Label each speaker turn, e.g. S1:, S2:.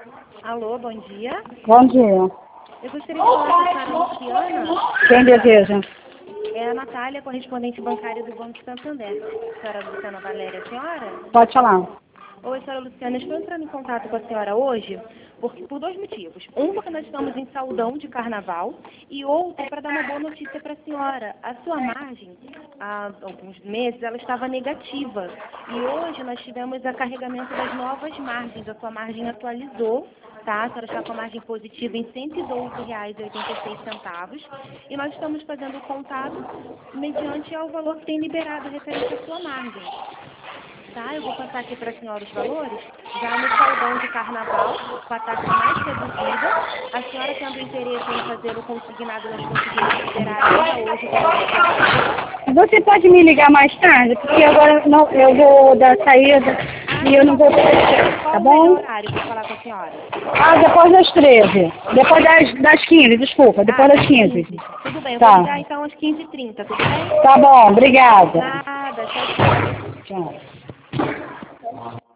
S1: Alô, bom dia.
S2: Bom dia.
S1: Eu gostaria de falar com a senhora Luciana.
S2: Quem deseja?
S1: É a Natália, correspondente bancária do Banco Santander. Senhora Luciana Valéria, a senhora?
S2: Pode falar.
S1: Oi, senhora Luciana, estou entrando em contato com a senhora hoje por dois motivos. Um, porque nós estamos em saudão de carnaval, e outro, para dar uma boa notícia para a senhora. A sua margem, há alguns meses, ela estava negativa. E hoje nós tivemos o carregamento das novas margens. A sua margem atualizou, tá? A senhora está com a margem positiva em R$ 112,86. E nós estamos fazendo o contato mediante ao valor que tem liberado referente à sua margem. Tá, eu vou passar aqui para a senhora os valores, já no saldão de carnaval, com a taxa mais reduzida. A senhora tendo interesse em fazer o consignado, nós conseguimos liberar ainda hoje o valor da sua margem.
S2: Você pode me ligar mais tarde? Porque agora não, eu vou dar saída e eu não vou poder,
S1: Qual
S2: tá
S1: o
S2: bom?
S1: melhor horário para falar com a senhora?
S2: Depois das 13. Depois das 15, desculpa. Depois das 15.
S1: Tudo bem, eu
S2: Tá.
S1: vou ligar então às 15h30, tudo bem?
S2: Tá bom, obrigada.
S1: Nada, tchau, tchau.
S2: Tchau.